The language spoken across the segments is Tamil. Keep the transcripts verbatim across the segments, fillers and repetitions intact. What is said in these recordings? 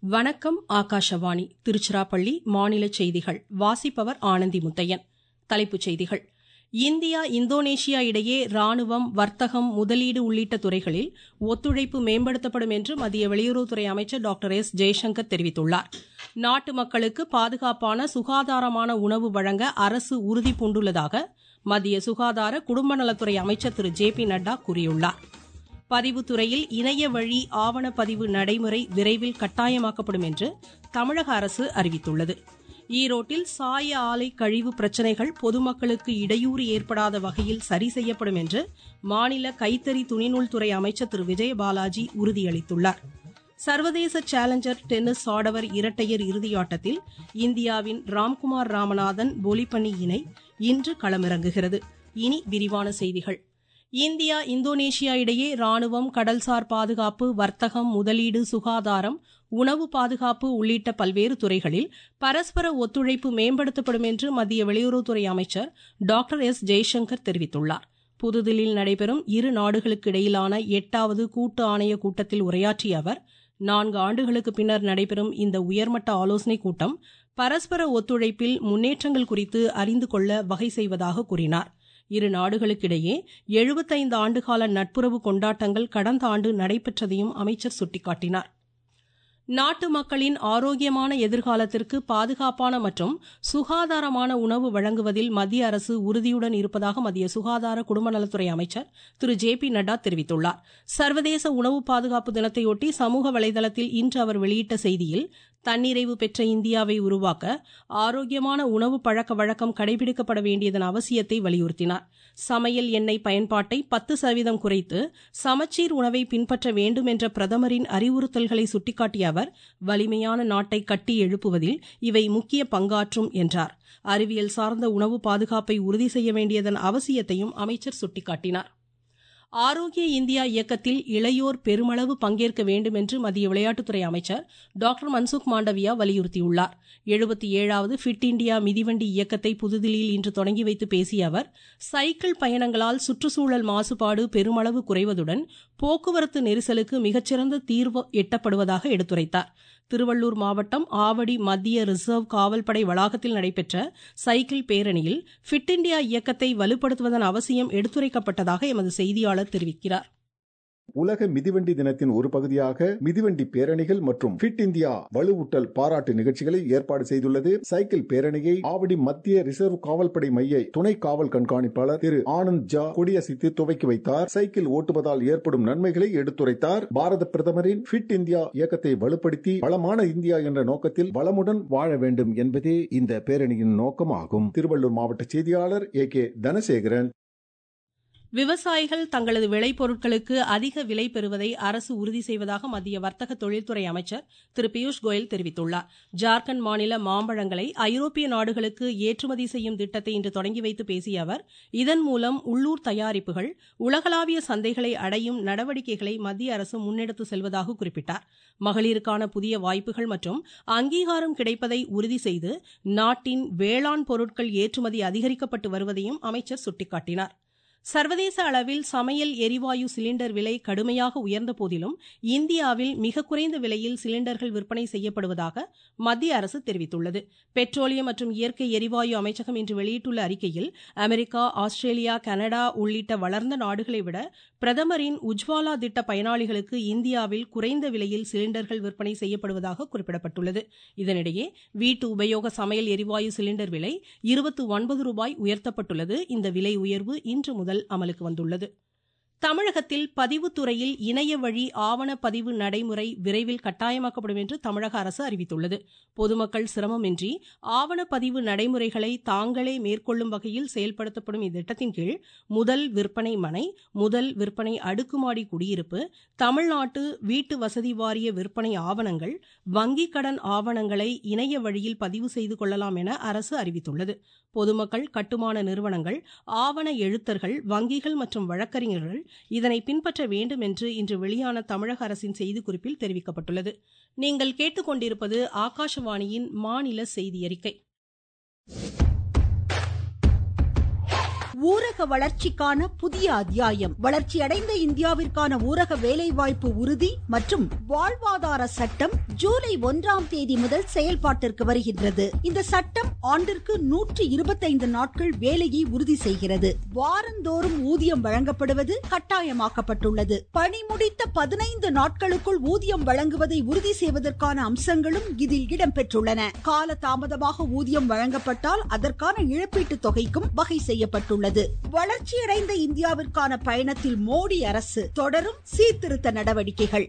வணக்கம். ஆகாஷவாணி திருச்சிராப்பள்ளி மாநில செய்திகள் வாசிப்பவர் ஆனந்தி முத்தையன். தலைப்புச் செய்திகள். இந்தியா இந்தோனேஷியா இடையே ராணுவம், வர்த்தகம், முதலீடு உள்ளிட்ட துறைகளில் ஒத்துழைப்பு மேம்படுத்தப்படும் என்று மத்திய வெளியுறவுத்துறை அமைச்சர் டாக்டர் எஸ் ஜெய்சங்கர் தெரிவித்துள்ளார். நாட்டு மக்களுக்கு பாதுகாப்பான, சுகாதாரமான உணவு வழங்க அரசு உறுதி பூண்டுள்ளதாக மத்திய சுகாதார குடும்ப நலத்துறை அமைச்சர் திரு ஜே பி நட்டா கூறியுள்ளார். பதிவுத்துறையில் இணைய வழி ஆவணப்பதிவு நடைமுறை விரைவில் கட்டாயமாக்கப்படும் என்று தமிழக அரசு அறிவித்துள்ளது. ஈரோட்டில் சாய ஆலை கழிவு பிரச்சினைகள் பொதுமக்களுக்கு இடையூறு ஏற்படாத வகையில் சரி செய்யப்படும் என்று மாநில கைத்தறி துணிநூல்துறை அமைச்சர் திரு விஜயபாலாஜி உறுதியளித்துள்ளார். சர்வதேச சேலஞ்சர் டென்னிஸ் ஆடவர் இரட்டையர் இறுதியாட்டத்தில் இந்தியாவின் ராம்குமார் ராமநாதன் போலிப்பண்ணி இணை இன்று களமிறங்குகிறது. இனி விரிவான செய்திகள். இந்தியா இந்தோனேஷியா இடையே ராணுவம், கடல்சார் பாதுகாப்பு, வர்த்தகம், முதலீடு, சுகாதாரம், உணவு பாதுகாப்பு உள்ளிட்ட பல்வேறு துறைகளில் பரஸ்பர ஒத்துழைப்பு மேம்படுத்தப்படும் என்று மத்திய வெளியுறவுத்துறை அமைச்சர் டாக்டர் எஸ் ஜெய்சங்கர் தெரிவித்துள்ளார். புதுதில்லியில் நடைபெறும் இரு நாடுகளுக்கு இடையிலான எட்டாவது கூட்டு ஆணைய கூட்டத்தில் உரையாற்றிய அவர், நான்கு ஆண்டுகளுக்கு பின்னர் நடைபெறும் இந்த உயர்மட்ட ஆலோசனைக் கூட்டம் பரஸ்பர ஒத்துழைப்பில் முன்னேற்றங்கள் குறித்து அறிந்து கொள்ள வகை செய்வதாக கூறினார். இரு நாடுகளுக்கிடையே எழுபத்தைந்து ஆண்டுகால நட்புறவு கொண்டாட்டங்கள் கடந்த ஆண்டு நடைபெற்றதையும் அமைச்சர் சுட்டிக்காட்டினார். நாட்டு மக்களின் ஆரோக்கியமான எதிர்காலத்திற்கு பாதுகாப்பான மற்றும் சுகாதாரமான உணவு வழங்குவதில் மத்திய அரசு உறுதியுடன் இருப்பதாக மத்திய சுகாதார குடும்ப நலத்துறை அமைச்சர் திரு ஜே பி நட்டா தெரிவித்துள்ளார். சர்வதேச உணவு பாதுகாப்பு தினத்தையொட்டி சமூக வலைதளத்தில் இன்று அவர் வெளியிட்ட செய்தியில், தன்னிறைவு பெற்ற இந்தியாவை உருவாக்க ஆரோக்கியமான உணவு பழக்க வழக்கம் கடைபிடிக்கப்பட வேண்டியதன் அவசியத்தை வலியுறுத்தினார். சமையல் எண்ணெய் பயன்பாட்டை பத்து சதவீதம் குறைத்து சமச்சீர் உணவை பின்பற்ற வேண்டும் என்ற பிரதமரின் அறிவுறுத்தல்களை சுட்டிக்காட்டிய அவர், வலிமையான நாட்டை கட்டி எழுப்புவதில் இவை முக்கிய பங்காற்றும் என்றார். அறிவியல் சார்ந்த உணவு பாதுகாப்பை உறுதி செய்ய வேண்டியதன் அவசியத்தையும் அமைச்சர் சுட்டிக்காட்டினார். ஆரோக்கிய இந்தியா இயக்கத்தில் இளையோர் பெருமளவு பங்கேற்க வேண்டும் என்று மத்திய விளையாட்டுத்துறை அமைச்சர் டாக்டர் மன்சுக் மாண்டவியா வலியுறுத்தியுள்ளார். எழுபத்தி ஏழாவது ஃபிட் இண்டியா மிதிவண்டி இயக்கத்தை புதுதில்லியில் இன்று தொடங்கி வைத்து பேசிய அவர், சைக்கிள் பயணங்களால் சுற்றுச்சூழல் மாசுபாடு பெருமளவு குறைவதுடன் போக்குவரத்து நெரிசலுக்கு மிகச்சிறந்த தீர்வு எட்டப்படுவதாக எடுத்துரைத்தார். திருவள்ளூர் மாவட்டம் ஆவடி மத்திய ரிசர்வ் காவல்படை வளாகத்தில் நடைபெற்ற சைக்கிள் பேரணியில் ஃபிட் இண்டியா இயக்கத்தை வலுப்படுத்துவதன் அவசியம் எடுத்துரைக்கப்பட்டதாக எமது செய்தியாளர் தெரிவிக்கிறார். உலக மிதிவண்டி தினத்தின் ஒரு பகுதியாக மிதிவண்டி பேரணிகள் மற்றும் ஃபிட் இந்தியா வலுவூட்டல் பாராட்டு நிகழ்ச்சிகளை ஏற்பாடு செய்துள்ளது. சைக்கிள் பேரணியை ஆவடி மத்திய ரிசர்வ் காவல்படை மைய துணை காவல் கண்காணிப்பாளர் திரு ஆனந்த் ஜா கொடியசைத்து துவக்கி வைத்தார். சைக்கிள் ஓட்டுவதால் ஏற்படும் நன்மைகளை எடுத்துரைத்தார். பாரத பிரதமரின் ஃபிட் இந்தியா இயக்கத்தை வலுப்படுத்தி வளமான இந்தியா என்ற நோக்கத்தில் வளமுடன் வாழ வேண்டும் என்பதே இந்த பேரணியின் நோக்கமாகும். திருவள்ளூர் மாவட்ட செய்தியாளர் ஏ கே தனசேகரன். விவசாயிகள் தங்களது விளைபொருட்களுக்கு அதிக விலை பெறுவதை அரசு உறுதி செய்வதாக மத்திய வர்த்தக தொழில்துறை அமைச்சர் திரு பியூஷ் கோயல் தெரிவித்துள்ளார். ஜார்க்கண்ட் மாநில மாம்பழங்களை ஐரோப்பிய நாடுகளுக்கு ஏற்றுமதி செய்யும் திட்டத்தை இன்று தொடங்கி வைத்து பேசிய அவர், இதன் மூலம் உள்ளூர் தயாரிப்புகள் உலகளாவிய சந்தைகளை அடையும் நடவடிக்கைகளை மத்திய அரசு முன்னெடுத்து செல்வதாக குறிப்பிட்டார். மகளிருக்கான புதிய வாய்ப்புகள் மற்றும் அங்கீகாரம் கிடைப்பதை உறுதி செய்து நாட்டின் வேளாண் பொருட்கள் ஏற்றுமதி அதிகரிக்கப்பட்டு வருவதையும் அமைச்சர் சுட்டிக்காட்டினார். சர்வதேச அளவில் சமையல் எரிவாயு சிலிண்டர் விலை கடுமையாக உயர்ந்த போதிலும் இந்தியாவில் மிக குறைந்த விலையில் சிலிண்டர்கள் விற்பனை செய்யப்படுவதாக மத்திய அரசு தெரிவித்துள்ளது. பெட்ரோலியம் மற்றும் இயற்கை எரிவாயு அமைச்சகம் இன்று வெளியிட்டுள்ள அறிக்கையில், அமெரிக்கா, ஆஸ்திரேலியா, கனடா உள்ளிட்ட வளர்ந்த நாடுகளை விட பிரதமரின் உஜ்வாலா திட்ட பயனாளிகளுக்கு இந்தியாவில் குறைந்த விலையில் சிலிண்டர்கள் விற்பனை செய்யப்படுவதாக குறிப்பிடப்பட்டுள்ளது. இதனிடையே வீட்டு உபயோக சமையல் எரிவாயு சிலிண்டர் விலை இருபத்தி ஒன்பது ரூபாய் உயர்த்தப்பட்டுள்ளது. இந்த விலை உயர்வு இன்று முதல் அமலுக்கு வந்துள்ளது. தமிழகத்தில் பதிவுத்துறையில் இணைய வழி ஆவணப்பதிவு நடைமுறை விரைவில் கட்டாயமாக்கப்படும் என்று தமிழக அரசு அறிவித்துள்ளது. பொதுமக்கள் சிரமமின்றி ஆவணப்பதிவு நடைமுறைகளை தாங்களே மேற்கொள்ளும் வகையில் செயல்படுத்தப்படும் இத்திட்டத்தின் கீழ் முதல் விற்பனை மனை, முதல் விற்பனை அடுக்குமாடி குடியிருப்பு, தமிழ்நாட்டு வீட்டு வசதி வாரிய விற்பனை ஆவணங்கள், வங்கிக் கடன் ஆவணங்களை இணைய வழியில் பதிவு செய்து கொள்ளலாம் என அரசு அறிவித்துள்ளது. பொதுமக்கள், கட்டுமான நிறுவனங்கள், ஆவண எழுத்தர்கள், வங்கிகள் மற்றும் வழக்கறிஞர்கள் இதனை பின்பற்ற வேண்டும் என்று இன்று வெளியான தமிழக அரசின் செய்திக்குறிப்பில் தெரிவிக்கப்பட்டுள்ளது. நீங்கள் கேட்டுக்கொண்டிருப்பது ஆகாஷவாணியின் மாநில செய்தி அறிக்கை. ஊரக வளர்ச்சிக்கான புதிய அத்தியாயம். வளர்ச்சியடைந்த இந்தியாவிற்கான ஊரக வேலைவாய்ப்பு உறுதி மற்றும் வாழ்வாதார சட்டம் ஜூலை ஒன்றாம் தேதி முதல் செயல்பாட்டிற்கு வருகின்றது. இந்த சட்டம் ஆண்டிற்கு நூற்றி இருபத்தைந்து நாட்கள் வேலையை உறுதி செய்கிறது. வாரந்தோறும் ஊதியம் வழங்கப்படுவது கட்டாயமாக்கப்பட்டுள்ளது. பணி முடித்த பதினைந்து நாட்களுக்குள் ஊதியம் வழங்குவதை உறுதி செய்வதற்கான அம்சங்களும் இதில் இடம்பெற்றுள்ளன. கால தாமதமாக ஊதியம் வழங்கப்பட்டால் அதற்கான இழப்பீட்டுத் தொகைக்கும் வகை செய்யப்பட்டுள்ளது. வளர்ச்சியடைந்த இந்தியாவிற்கான பயணத்தில் மோடி அரசு தொடரும் சீர்திருத்த நடவடிக்கைகள்.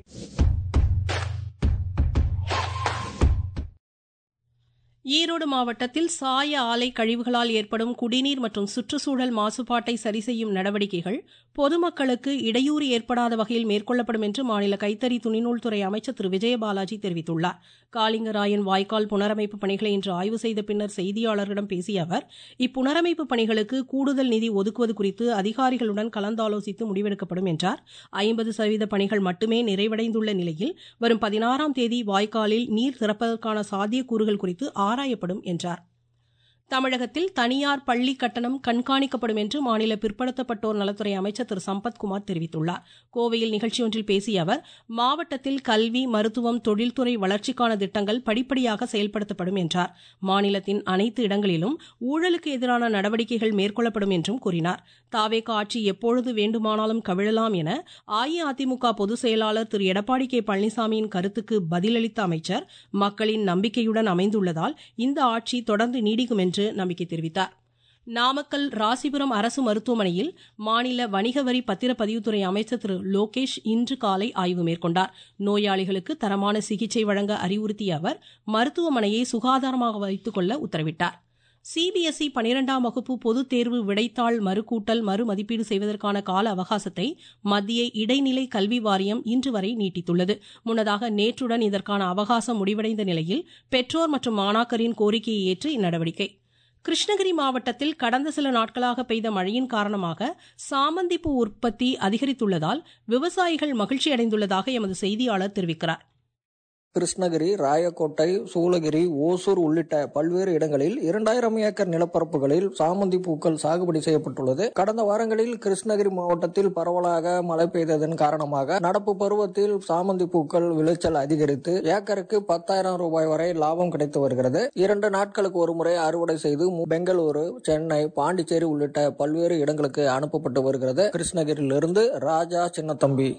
ஈரோடு மாவட்டத்தில் சாய ஆலை கழிவுகளால் ஏற்படும் குடிநீர் மற்றும் சுற்றுச்சூழல் மாசுபாட்டை சரி செய்யும் நடவடிக்கைகள் பொதுமக்களுக்கு இடையூறு ஏற்படாத வகையில் மேற்கொள்ளப்படும் என்று மாநில கைத்தறி துணிநூல்துறை அமைச்சர் திரு விஜயபாலாஜி தெரிவித்துள்ளார். காளிங்கராயன் வாய்க்கால் புனரமைப்பு பணிகளை இன்று ஆய்வு செய்த பின்னர் செய்தியாளர்களிடம் பேசிய அவர், இப்புனரமைப்பு பணிகளுக்கு கூடுதல் நிதி ஒதுக்குவது குறித்து அதிகாரிகளுடன் கலந்தாலோசித்து முடிவெடுக்கப்படும் என்றார். ஐம்பது சதவீத பணிகள் மட்டுமே நிறைவடைந்துள்ள நிலையில் வரும் பதினாறாம் தேதி வாய்க்காலில் நீர் திறப்பதற்கான சாத்தியக்கூறுகள் குறித்து ஆராயப்படும் என்றார். தமிழகத்தில் தனியார் பள்ளி கட்டணம் கண்காணிக்கப்படும் என்று மாநில பிற்படுத்தப்பட்டோர் நலத்துறை அமைச்சர் திரு சம்பத்குமார் தெரிவித்துள்ளார். கோவையில் நிகழ்ச்சி ஒன்றில் பேசிய அவர், மாவட்டத்தில் கல்வி, மருத்துவம், தொழில்துறை வளர்ச்சிக்கான திட்டங்கள் படிப்படியாக செயல்படுத்தப்படும் என்றார். மாநிலத்தின் அனைத்து இடங்களிலும் ஊழலுக்கு எதிரான நடவடிக்கைகள் மேற்கொள்ளப்படும் என்றும் கூறினார். தாவேகா ஆட்சி எப்பொழுது வேண்டுமானாலும் கவிழலாம் என அஇஅதிமுக பொதுச் செயலாளர் திரு எடப்பாடி கே பழனிசாமியின் கருத்துக்கு பதிலளித்த அமைச்சர், மக்களின் நம்பிக்கையுடன் அமைந்துள்ளதால் இந்த ஆட்சி தொடர்ந்து நீடிக்கும் என்று நம்பிக்கை தெரிவித்தார். நாமக்கல் ராசிபுரம் அரசு மருத்துவமனையில் மாநில வணிக வரி பத்திரப்பதிவுத்துறை அமைச்சர் திரு லோகேஷ் இன்று காலை ஆய்வு மேற்கொண்டார். நோயாளிகளுக்கு தரமான சிகிச்சை வழங்க அறிவுறுத்திய அவர் மருத்துவமனையை சுகாதாரமாக வைத்துக் கொள்ள உத்தரவிட்டார். சிபிஎஸ்இ பனிரெண்டாம் வகுப்பு பொதுத் தேர்வு விடைத்தாள் மறுகூட்டல் மறுமதிப்பீடு செய்வதற்கான கால அவகாசத்தை மத்திய இடைநிலை கல்வி வாரியம் இன்று வரை நீட்டித்துள்ளது. முன்னதாக நேற்றுடன் இதற்கான அவகாசம் முடிவடைந்த நிலையில் பெற்றோர் மற்றும் மாணாக்கரின் கோரிக்கையை ஏற்று இந்நடவடிக்கை. கிருஷ்ணகிரி மாவட்டத்தில் கடந்த சில நாட்களாக பெய்த மழையின் காரணமாக சாமந்திப்பூ உற்பத்தி அதிகரித்துள்ளதால் விவசாயிகள் மகிழ்ச்சியடைந்துள்ளதாக எமது செய்தியாளர் தெரிவிக்கிறார். கிருஷ்ணகிரி, ராயக்கோட்டை, சூளகிரி, ஓசூர் உள்ளிட்ட பல்வேறு இடங்களில் இரண்டாயிரம் ஏக்கர் நிலப்பரப்புகளில் சாமந்தி பூக்கள் சாகுபடி செய்யப்பட்டுள்ளது. கடந்த வாரங்களில் கிருஷ்ணகிரி மாவட்டத்தில் பரவலாக மழை பெய்ததன் காரணமாக நடப்பு பருவத்தில் சாமந்தி பூக்கள் விளைச்சல் அதிகரித்து ஏக்கருக்கு பத்தாயிரம் ரூபாய் வரை லாபம் கிடைத்து வருகிறது. இரண்டு நாட்களுக்கு ஒருமுறை அறுவடை செய்து பெங்களூரு, சென்னை, பாண்டிச்சேரி உள்ளிட்ட பல்வேறு இடங்களுக்கு அனுப்பப்பட்டு வருகிறது. கிருஷ்ணகிரியிலிருந்து ராஜா சின்னத்தம்பி.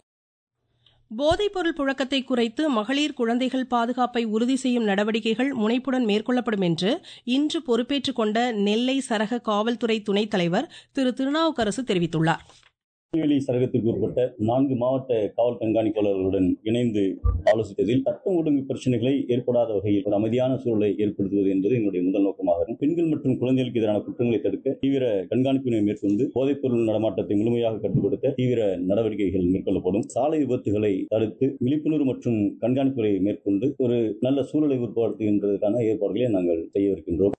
போதைப்பொருள் புழக்கத்தை குறைத்து மகளிர், குழந்தைகள் பாதுகாப்பை உறுதி செய்யும் நடவடிக்கைகள் முனைப்புடன் மேற்கொள்ளப்படும் என்று இன்று பொறுப்பேற்றுக் கொண்ட நெல்லை சரக காவல்துறை துணைத் தலைவர் திரு திருநாவுக்கரசு தெரிவித்துள்ளார். திருநெல்வேலி சரகத்திற்கு உட்பட்ட நான்கு மாவட்ட காவல் கண்காணிப்பாளர்களுடன் இணைந்து ஆலோசித்ததில் சட்டம் ஒழுங்கு பிரச்சனைகளை ஏற்படாத வகையில் ஒரு அமைதியான சூழலை ஏற்படுத்துவது என்பது என்னுடைய முதல் நோக்கமாகும். பெண்கள் மற்றும் குழந்தைகளுக்கு எதிரான குற்றங்களை தடுக்க தீவிர கண்காணிப்பினை மேற்கொண்டு போதைப்பொருள் நடமாட்டத்தை முழுமையாக கட்டுப்படுத்த தீவிர நடவடிக்கைகள் மேற்கொள்ளப்படும். சாலை விபத்துகளை தடுத்து விழிப்புணர்வு மற்றும் கண்காணிப்புகளை மேற்கொண்டு ஒரு நல்ல சூழலை உருவாக்குகின்றதற்கான ஏற்பாடுகளை நாங்கள் செய்யவிருக்கின்றோம்.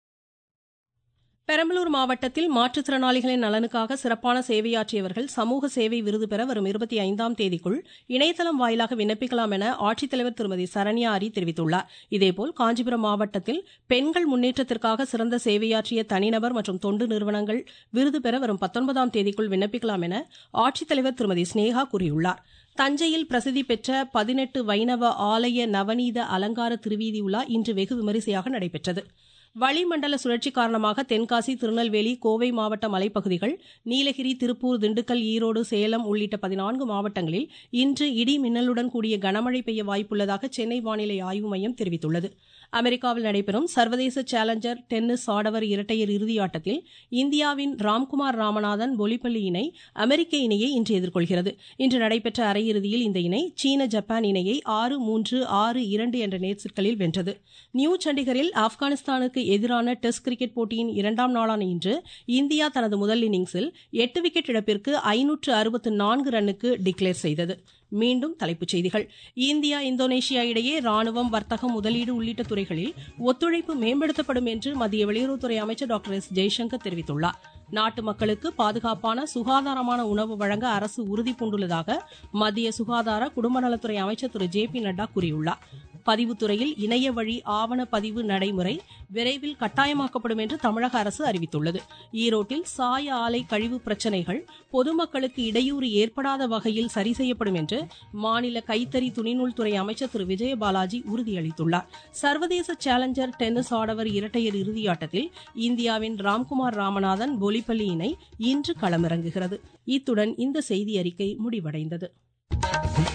பெரம்பலூர் மாவட்டத்தில் மாற்றுத்திறனாளிகளின் நலனுக்காக சிறப்பான சேவையாற்றியவர்கள் சமூக சேவை விருது பெற வரும் இருபத்தி ஐந்தாம் தேதிக்குள் இணையதளம் வாயிலாக விண்ணப்பிக்கலாம் என ஆட்சித்தலைவர் திருமதி சரண்யா அரி தெரிவித்துள்ளார். இதேபோல் காஞ்சிபுரம் மாவட்டத்தில் பெண்கள் முன்னேற்றத்திற்காக சிறந்த சேவையாற்றிய தனிநபர் மற்றும் தொண்டு நிறுவனங்கள் விருது பெற வரும் பத்தொன்பதாம் தேதிக்குள் விண்ணப்பிக்கலாம் என ஆட்சித்தலைவர் திருமதி ஸ்னேகா கூறியுள்ளார். தஞ்சையில் பிரசித்தி பெற்ற பதினெட்டு வைணவ ஆலய நவநீத அலங்கார திருவீதி உலா இன்று வெகு விமரிசையாக நடைபெற்றது. வளிமண்டல சுழற்சி காரணமாக தென்காசி, திருநெல்வேலி, கோவை மாவட்ட மலைப்பகுதிகள், நீலகிரி, திருப்பூர், திண்டுக்கல், ஈரோடு, சேலம் உள்ளிட்ட பதினான்கு மாவட்டங்களில் இன்று இடி மின்னலுடன் கூடிய கனமழை பெய்ய வாய்ப்புள்ளதாக சென்னை வானிலை ஆய்வு மையம் தெரிவித்துள்ளது. அமெரிக்காவில் நடைபெறும் சர்வதேச சேலஞ்சர் டென்னிஸ் ஆடவர் இரட்டையர் இறுதியாட்டத்தில் இந்தியாவின் ராம்குமார் ராமநாதன் பொலிப்பள்ளி இணை அமெரிக்க இணையை இன்று எதிர்கொள்கிறது. இன்று நடைபெற்ற அரையிறுதியில் இந்த இணை சீன, ஜப்பான் இணையை ஆறு மூன்று, ஆறு இரண்டு என்ற நேர் செட்களில் வென்றது. நியூ சண்டிகரில் ஆப்கானிஸ்தானுக்கு எதிரான டெஸ்ட் கிரிக்கெட் போட்டியின் இரண்டாம் நாளான இன்று இந்தியா தனது முதல் இன்னிங்ஸில் எட்டு விக்கெட் இழப்பிற்கு ஐநூற்று அறுபத்து நான்கு ரன்னுக்கு டிக்ளேர் செய்தது. மீண்டும் தலைப்புச் செய்திகள். இந்தியா, இந்தோனேஷியா இடையே ராணுவம், வர்த்தகம், முதலீடு உள்ளிட்ட துறைகளில் ஒத்துழைப்பு மேம்படுத்தப்படும் என்று மத்திய வெளியுறவுத்துறை அமைச்சர் டாக்டர் எஸ் ஜெய்சங்கர் தெரிவித்துள்ளார். நாட்டு மக்களுக்கு பாதுகாப்பான, சுகாதாரமான உணவு வழங்க அரசு உறுதி பூண்டுள்ளதாக மத்திய சுகாதார குடும்ப நலத்துறை அமைச்சர் திரு ஜே பி நட்டா கூறியுள்ளார். பதிவுத்துறையில் இணைய வழி ஆவண பதிவு நடைமுறை விரைவில் கட்டாயமாக்கப்படும் என்று தமிழக அரசு அறிவித்துள்ளது. ஈரோட்டில் சாய ஆலை கழிவு பிரச்சினைகள் பொதுமக்களுக்கு இடையூறு ஏற்படாத வகையில் சரி செய்யப்படும் என்று மாநில கைத்தறி துணிநூல்துறை அமைச்சர் திரு விஜயபாலாஜி உறுதியளித்துள்ளார். சர்வதேச சேலஞ்சர் டென்னிஸ் ஆடவர் இரட்டையர் இறுதியாட்டத்தில் இந்தியாவின் ராம்குமார் ராமநாதன் பொலிப்பள்ளி இணை இன்று களமிறங்குகிறது. இத்துடன் இந்த செய்தி அறிக்கை முடிவடைந்தது.